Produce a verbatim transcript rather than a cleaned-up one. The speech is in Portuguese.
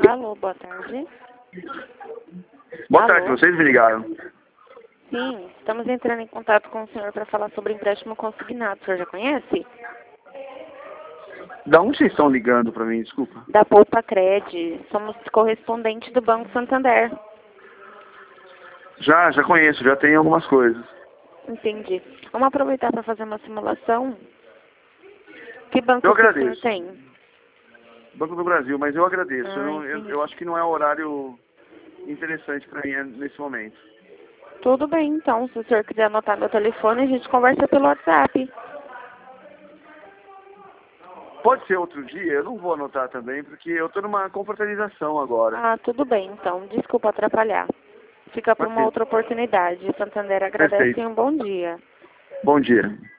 Alô, boa tarde. Boa Alô? tarde, vocês me ligaram. Sim, estamos entrando em contato com o senhor para falar sobre empréstimo consignado. O senhor já conhece? Da onde vocês estão ligando para mim, desculpa? Da Poupa Cred. Somos correspondente do Banco Santander. Já, já conheço, já tenho algumas coisas. Entendi. Vamos aproveitar para fazer uma simulação. Que banco Eu que o senhor agradeço. tem? Banco do Brasil, mas eu agradeço. Ah, eu, não- eu, entendi. eu acho que não é um horário interessante para mim é, nesse momento. Tudo bem, então. Se o senhor quiser anotar meu telefone, a gente conversa pelo WhatsApp. Pode ser outro dia, eu não vou anotar também, porque eu estou numa confraternização agora. Ah, tudo bem, então. Desculpa atrapalhar. Fica para uma Perfeito. outra oportunidade. Santander agradece Perfeito. e um bom dia. Bom dia.